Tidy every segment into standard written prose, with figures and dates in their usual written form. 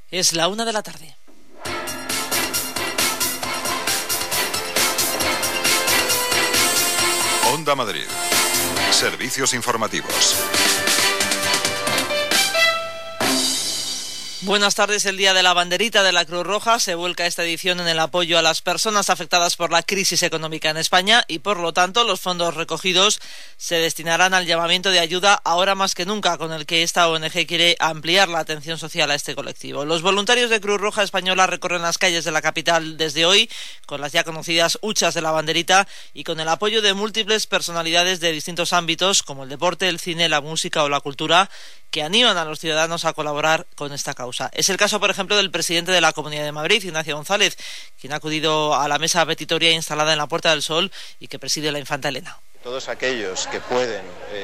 Es la 1 de la tarde. Onda Madrid. Servicios informativos. Buenas tardes. El Día de la Banderita de la Cruz Roja se vuelca esta edición en el apoyo a las personas afectadas por la crisis económica en España y, por lo tanto, los fondos recogidos se destinarán al llamamiento de ayuda ahora más que nunca, con el que esta ONG quiere ampliar la atención social a este colectivo. Los voluntarios de Cruz Roja Española recorren las calles de la capital desde hoy con las ya conocidas huchas de la banderita y con el apoyo de múltiples personalidades de distintos ámbitos como el deporte, el cine, la música o la cultura, que animan a los ciudadanos a colaborar con esta causa. Es el caso, por ejemplo, del presidente de la Comunidad de Madrid, Ignacio González, quien ha acudido a la mesa petitoria instalada en la Puerta del Sol y que preside la Infanta Elena. Todos aquellos que pueden,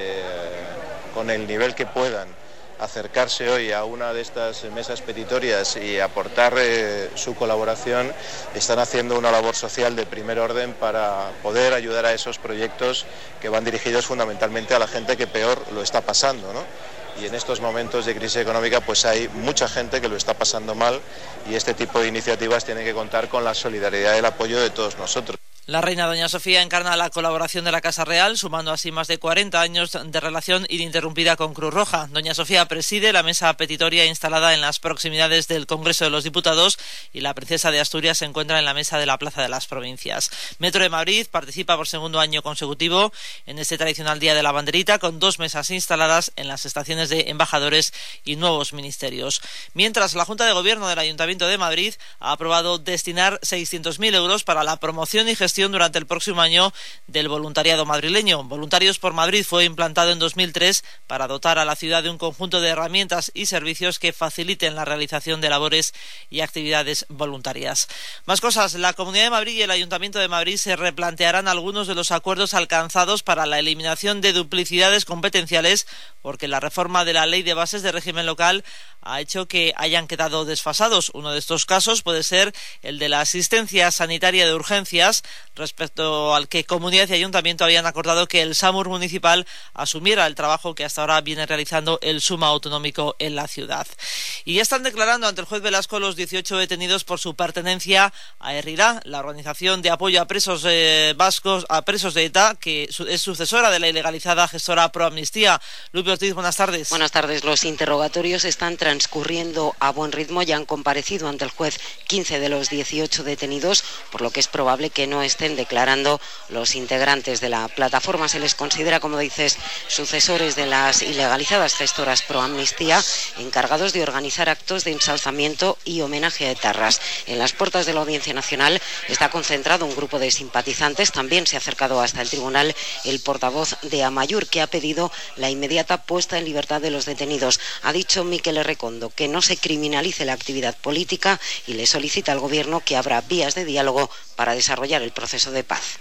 con el nivel que puedan, acercarse hoy a una de estas mesas petitorias y aportar su colaboración, están haciendo una labor social de primer orden para poder ayudar a esos proyectos que van dirigidos fundamentalmente a la gente que peor lo está pasando, ¿no? Y en estos momentos de crisis económica pues hay mucha gente que lo está pasando mal y este tipo de iniciativas tienen que contar con la solidaridad y el apoyo de todos nosotros. La reina doña Sofía encarna la colaboración de la Casa Real, sumando así más de 40 años de relación ininterrumpida con Cruz Roja. Doña Sofía preside la mesa petitoria instalada en las proximidades del Congreso de los Diputados y la princesa de Asturias se encuentra en la mesa de la Plaza de las Provincias. Metro de Madrid participa por segundo año consecutivo en este tradicional Día de la Banderita, con 2 mesas instaladas en las estaciones de embajadores y nuevos ministerios. Mientras, la Junta de Gobierno del Ayuntamiento de Madrid ha aprobado destinar 600.000 euros para la promoción y gestión durante el próximo año del voluntariado madrileño. Voluntarios por Madrid fue implantado en 2003 para dotar a la ciudad de un conjunto de herramientas y servicios que faciliten la realización de labores y actividades voluntarias. Más cosas. La Comunidad de Madrid y el Ayuntamiento de Madrid se replantearán algunos de los acuerdos alcanzados para la eliminación de duplicidades competenciales, porque la reforma de la Ley de Bases de Régimen Local ha hecho que hayan quedado desfasados. Uno de estos casos puede ser el de la asistencia sanitaria de urgencias, respecto al que Comunidad y Ayuntamiento habían acordado que el SAMUR municipal asumiera el trabajo que hasta ahora viene realizando el SUMA autonómico en la ciudad. Y ya están declarando ante el juez Velasco los 18 detenidos por su pertenencia a Herrirá, la organización de apoyo a presos vascos, a presos de ETA, que es sucesora de la ilegalizada gestora Pro Amnistía. Lupe Ortiz, buenas tardes. Buenas tardes. Los interrogatorios están transcurriendo a buen ritmo. Ya han comparecido ante el juez 15 de los 18 detenidos, por lo que es probable que no estén declarando los integrantes de la plataforma. Se les considera, como dices, sucesores de las ilegalizadas gestoras Pro Amnistía, encargados de organizar actos de ensalzamiento y homenaje a etarras. En las puertas de la Audiencia Nacional está concentrado un grupo de simpatizantes. También se ha acercado hasta el tribunal el portavoz de Amaiur, que ha pedido la inmediata puesta en libertad de los detenidos. Ha dicho Miquel Errekondo que no se criminalice la actividad política y le solicita al Gobierno que abra vías de diálogo para desarrollar el proceso de paz.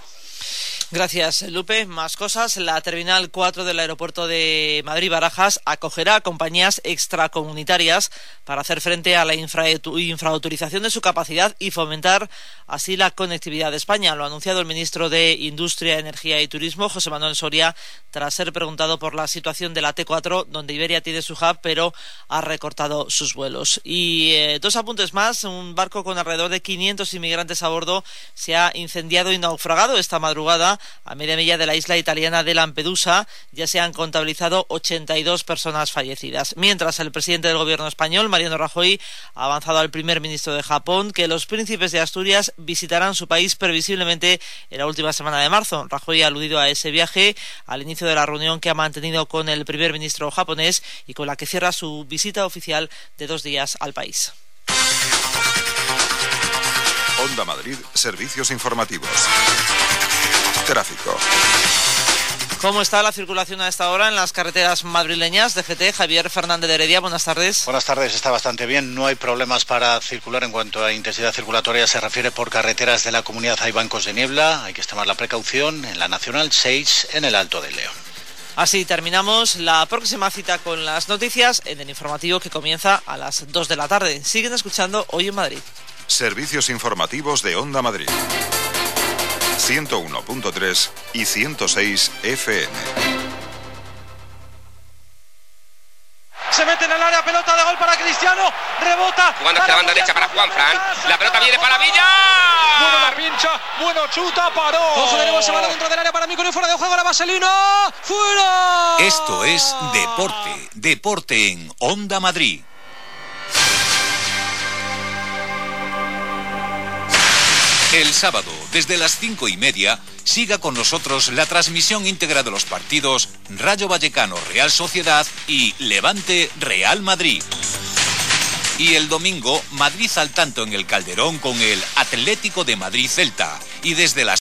Gracias, Lupe. Más cosas. La Terminal 4 del aeropuerto de Madrid-Barajas acogerá compañías extracomunitarias para hacer frente a la infrautilización de su capacidad y fomentar así la conectividad de España. Lo ha anunciado el ministro de Industria, Energía y Turismo, José Manuel Soria, tras ser preguntado por la situación de la T4, donde Iberia tiene su hub, pero ha recortado sus vuelos. Y 2 apuntes más. Un barco con alrededor de 500 inmigrantes a bordo se ha incendiado y naufragado esta madrugada a media milla de la isla italiana de Lampedusa. Ya se han contabilizado 82 personas fallecidas. Mientras, el presidente del gobierno español, Mariano Rajoy, ha avanzado al primer ministro de Japón que los príncipes de Asturias visitarán su país previsiblemente en la última semana de marzo. Rajoy ha aludido a ese viaje al inicio de la reunión que ha mantenido con el primer ministro japonés y con la que cierra su visita oficial de 2 días al país. Onda Madrid, servicios informativos. Tráfico. ¿Cómo está la circulación a esta hora en las carreteras madrileñas? DGT, Javier Fernández de Heredia, buenas tardes. Buenas tardes, está bastante bien. No hay problemas para circular en cuanto a intensidad circulatoria se refiere. Por carreteras de la comunidad hay bancos de niebla, hay que extremar la precaución en la Nacional 6 en el Alto del León. Así terminamos la próxima cita con las noticias en el informativo que comienza a las 2 de la tarde. Siguen escuchando Hoy en Madrid. Servicios informativos de Onda Madrid. 101.3 y 106 FM. se mete en el área, pelota de gol para Cristiano, rebota. Jugando hacia la banda derecha para Juanfran, la pelota viene para Villa. Bueno la pincha, bueno chuta, paró. Ojo de nuevo, se va dentro del área para Mico, fuera de juego la vaselina, fuera. Esto es Deporte en Onda Madrid. El sábado, desde las 5:30, siga con nosotros la transmisión íntegra de los partidos Rayo Vallecano Real Sociedad y Levante Real Madrid. Y el domingo, Madrid al tanto en el Calderón con el Atlético de Madrid Celta. Y desde las